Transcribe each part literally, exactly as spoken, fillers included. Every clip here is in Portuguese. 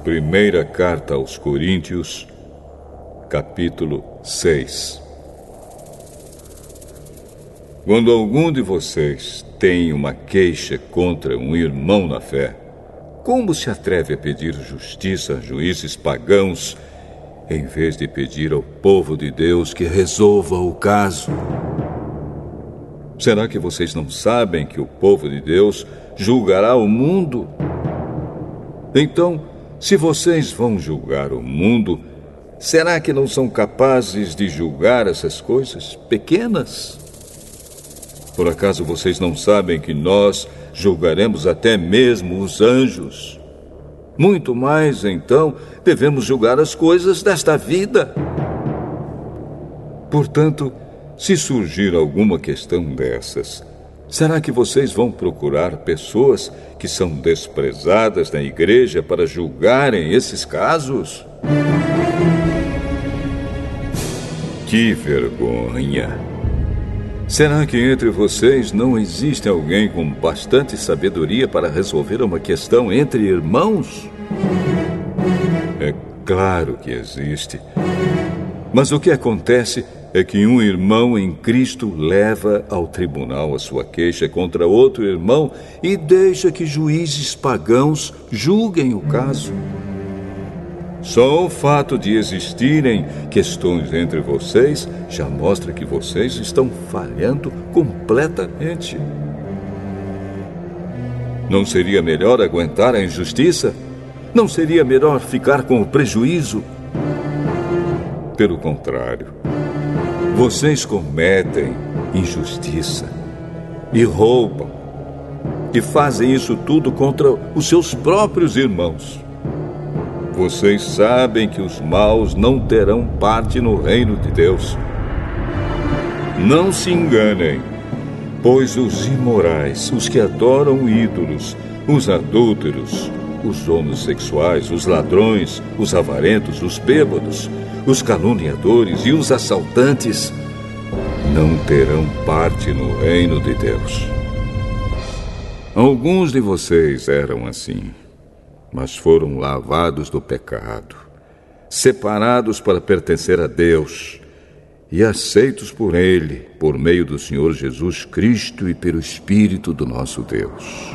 Primeira Carta aos Coríntios, capítulo seis. Quando algum de vocês tem uma queixa contra um irmão na fé, como se atreve a pedir justiça a juízes pagãos, em vez de pedir ao povo de Deus que resolva o caso? Será que vocês não sabem que o povo de Deus julgará o mundo? Então, se vocês vão julgar o mundo, será que não são capazes de julgar essas coisas pequenas? Por acaso vocês não sabem que nós julgaremos até mesmo os anjos? Muito mais, então, devemos julgar as coisas desta vida. Portanto, se surgir alguma questão dessas, será que vocês vão procurar pessoas que são desprezadas na igreja para julgarem esses casos? Que vergonha! Será que entre vocês não existe alguém com bastante sabedoria para resolver uma questão entre irmãos? É claro que existe. Mas o que acontece é que um irmão em Cristo leva ao tribunal a sua queixa contra outro irmão e deixa que juízes pagãos julguem o caso. Só o fato de existirem questões entre vocês já mostra que vocês estão falhando completamente. Não seria melhor aguentar a injustiça? Não seria melhor ficar com o prejuízo? Pelo contrário, vocês cometem injustiça e roubam e fazem isso tudo contra os seus próprios irmãos. Vocês sabem que os maus não terão parte no reino de Deus. Não se enganem, pois os imorais, os que adoram ídolos, os adúlteros, os homossexuais, os ladrões, os avarentos, os bêbados, os caluniadores e os assaltantes não terão parte no reino de Deus. Alguns de vocês eram assim, mas foram lavados do pecado, separados para pertencer a Deus e aceitos por Ele, por meio do Senhor Jesus Cristo e pelo Espírito do nosso Deus.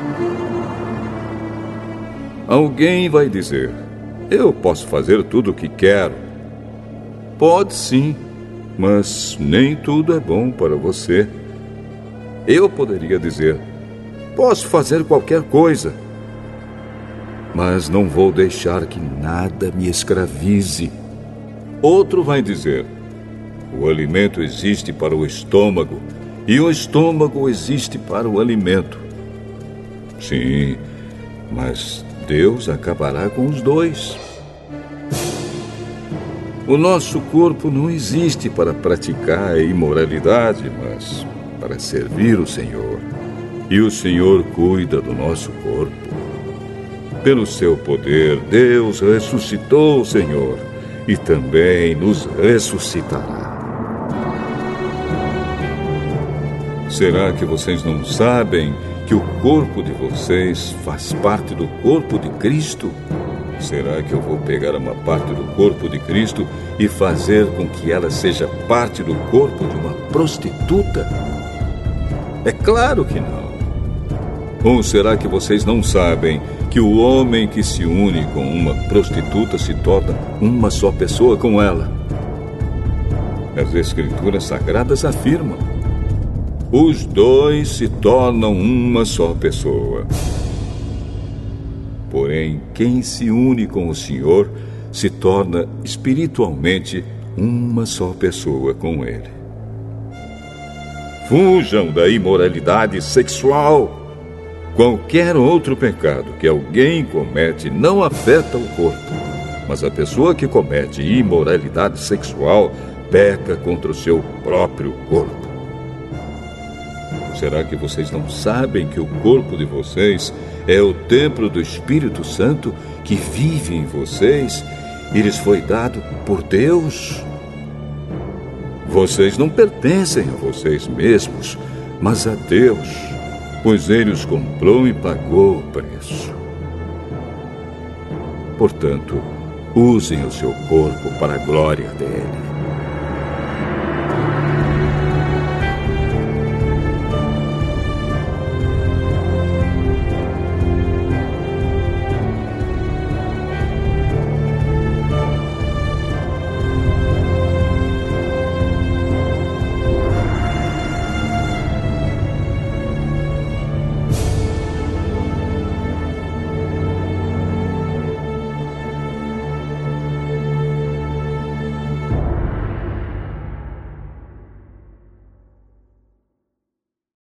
Alguém vai dizer: eu posso fazer tudo o que quero. Pode sim, mas nem tudo é bom para você. Eu poderia dizer: posso fazer qualquer coisa, mas não vou deixar que nada me escravize. Outro vai dizer: o alimento existe para o estômago e o estômago existe para o alimento. Sim, mas Deus acabará com os dois. O nosso corpo não existe para praticar a imoralidade, mas para servir o Senhor. E o Senhor cuida do nosso corpo. Pelo seu poder, Deus ressuscitou o Senhor e também nos ressuscitará. Será que vocês não sabem que o corpo de vocês faz parte do corpo de Cristo? Será que eu vou pegar uma parte do corpo de Cristo e fazer com que ela seja parte do corpo de uma prostituta? É claro que não. Ou será que vocês não sabem que o homem que se une com uma prostituta se torna uma só pessoa com ela? As Escrituras Sagradas afirmam: os dois se tornam uma só pessoa. Porém, quem se une com o Senhor se torna espiritualmente uma só pessoa com Ele. Fujam da imoralidade sexual. Qualquer outro pecado que alguém comete não afeta o corpo, mas a pessoa que comete imoralidade sexual peca contra o seu próprio corpo. Será que vocês não sabem que o corpo de vocês é o templo do Espírito Santo que vive em vocês e lhes foi dado por Deus? Vocês não pertencem a vocês mesmos, mas a Deus, pois Ele os comprou e pagou o preço. Portanto, usem o seu corpo para a glória dele.